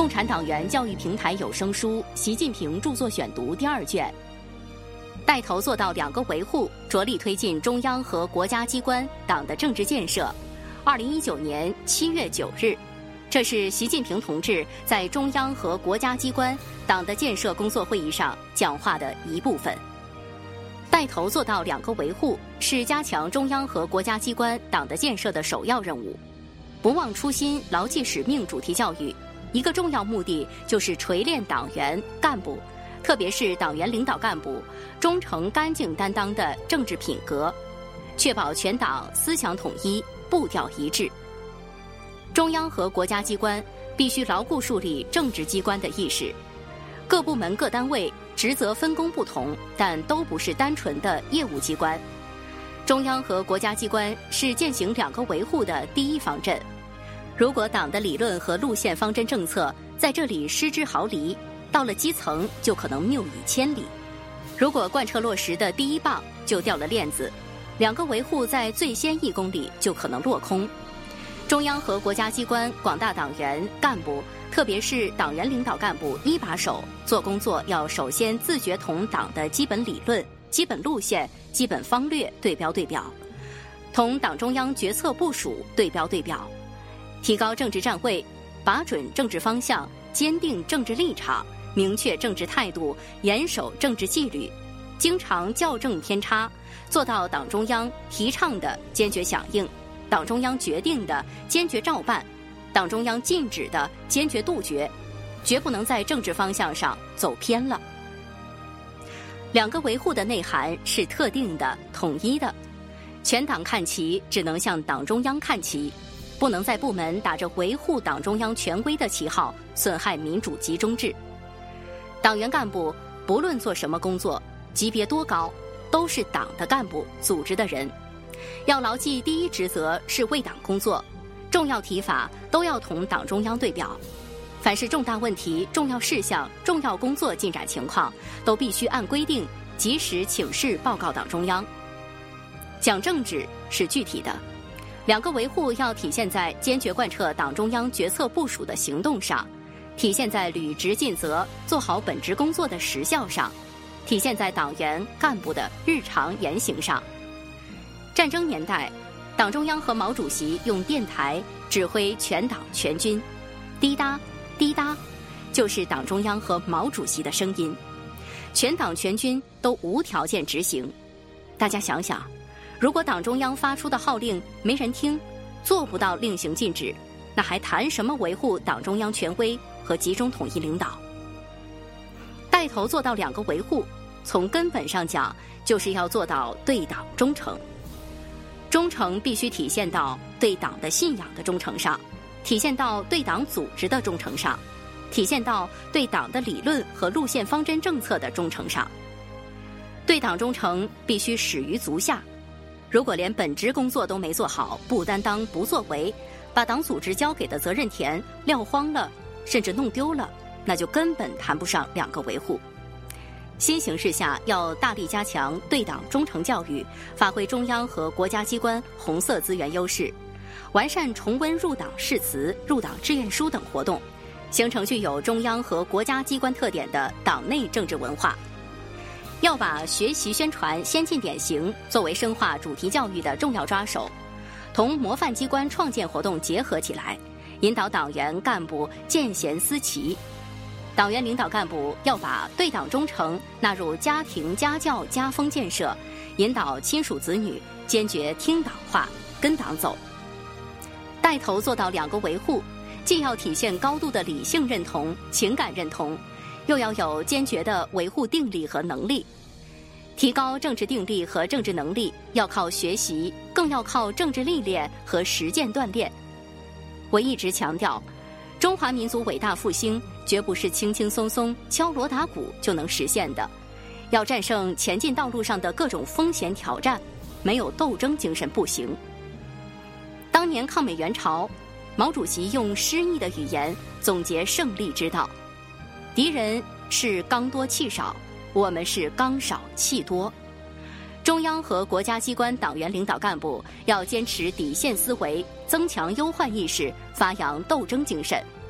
共产党员教育平台有声书《习近平著作选读》第2卷。带头做到2个维护，着力推进中央和国家机关党的政治建设。2019年7月9日，这是习近平同志在中央和国家机关党的建设工作会议上讲话的一部分。带头做到2个维护，是加强中央和国家机关党的建设的首要任务。不忘初心、牢记使命主题教育，一个重要目的就是锤炼党员干部，特别是党员领导干部忠诚干净担当的政治品格，确保全党思想统一、步调一致。中央和国家机关必须牢固树立政治机关的意识，各部门各单位职责分工不同，但都不是单纯的业务机关。中央和国家机关是践行2个维护的第一方阵。如果党的理论和路线方针政策在这里失之毫厘，到了基层就可能谬以千里。如果贯彻落实的第一棒就掉了链子，2个维护在最先1公里就可能落空。中央和国家机关广大党员干部，特别是党员领导干部一把手做工作，要首先自觉同党的基本理论、基本路线、基本方略对标对表，同党中央决策部署对标对表，提高政治站位，把准政治方向，坚定政治立场，明确政治态度，严守政治纪律，经常校正偏差，做到党中央提倡的坚决响应，党中央决定的坚决照办，党中央禁止的坚决杜绝，绝不能在政治方向上走偏了。2个维护的内涵是特定的、统一的，全党看齐只能向党中央看齐，不能在部门打着维护党中央权威的旗号，损害民主集中制。党员干部不论做什么工作，级别多高，都是党的干部、组织的人，要牢记第一职责是为党工作，重要提法都要同党中央对表，凡是重大问题、重要事项、重要工作进展情况，都必须按规定及时请示报告党中央。讲政治是具体的，2个维护要体现在坚决贯彻党中央决策部署的行动上，体现在履职尽责、做好本职工作的实效上，体现在党员干部的日常言行上。战争年代，党中央和毛主席用电台指挥全党全军，滴答滴答，就是党中央和毛主席的声音，全党全军都无条件执行。大家想想，如果党中央发出的号令没人听，做不到令行禁止，那还谈什么维护党中央权威和集中统一领导？带头做到2个维护，从根本上讲，就是要做到对党忠诚。忠诚必须体现到对党的信仰的忠诚上，体现到对党组织的忠诚上，体现到对党的理论和路线方针政策的忠诚上。对党忠诚必须始于足下，如果连本职工作都没做好，不担当不作为，把党组织交给的责任田撂荒了，甚至弄丢了，那就根本谈不上2个维护。新形势下，要大力加强对党忠诚教育，发挥中央和国家机关红色资源优势，完善重温入党誓词、入党志愿书等活动，形成具有中央和国家机关特点的党内政治文化。要把学习宣传先进典型作为深化主题教育的重要抓手，同模范机关创建活动结合起来，引导党员干部见贤思齐。党员领导干部要把对党忠诚纳入家庭家教家风建设，引导亲属子女坚决听党话、跟党走。带头做到2个维护，既要体现高度的理性认同、情感认同，又要有坚决的维护定力和能力。提高政治定力和政治能力，要靠学习，更要靠政治历练和实践锻炼。我一直强调，中华民族伟大复兴绝不是轻轻松松敲锣打鼓就能实现的，要战胜前进道路上的各种风险挑战，没有斗争精神不行。当年抗美援朝，毛主席用诗意的语言总结胜利之道：敌人是刚多气少，我们是刚少气多。中央和国家机关党员领导干部要坚持底线思维，增强忧患意识，发扬斗争精神。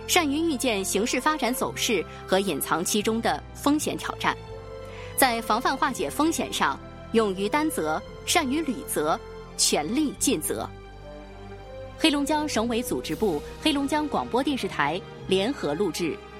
善于预见形势发展走势和隐藏其中的风险挑战，在防范化解风险上勇于担责，善于履责，全力尽责。黑龙江省委组织部、黑龙江广播电视台联合录制。